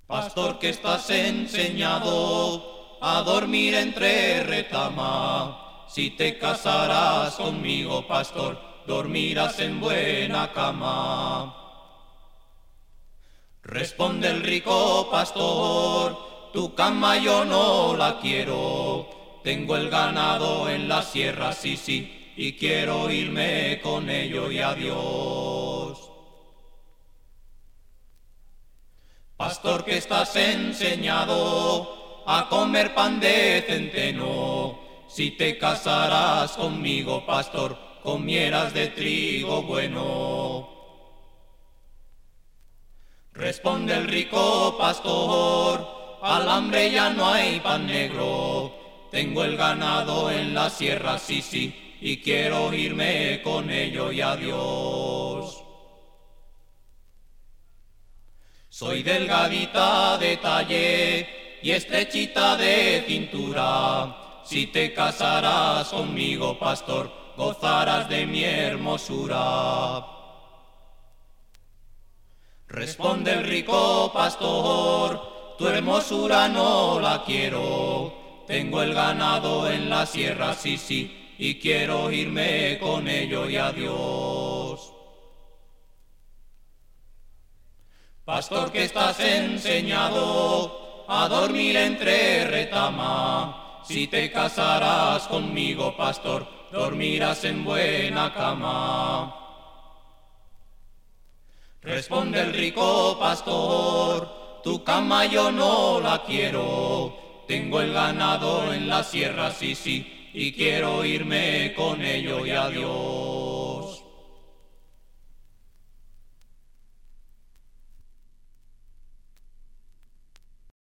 Pastor que estás enseñado a dormir entre retama, si te casarás conmigo, pastor, dormirás en buena cama. Responde el rico pastor, tu cama yo no la quiero, tengo el ganado en la sierra, sí, y quiero irme con ello y adiós. Pastor que estás enseñado a comer pan de centeno, si te casarás conmigo, pastor, comieras de trigo bueno. Responde el rico pastor, al hambre ya no hay pan negro, tengo el ganado en la sierra, sí, y quiero irme con ello y adiós. Soy delgadita de talle y estrechita de cintura, si te casarás conmigo, pastor, gozarás de mi hermosura. Responde el rico pastor, tu hermosura no la quiero, tengo el ganado en la sierra, sí, y quiero irme con ello y adiós. Pastor que estás enseñado a dormir entre retama, si te casarás conmigo, pastor, dormirás en buena cama. Responde el rico pastor, tu cama yo no la quiero, tengo el ganado en la sierra, sí, y quiero irme con ello y adiós.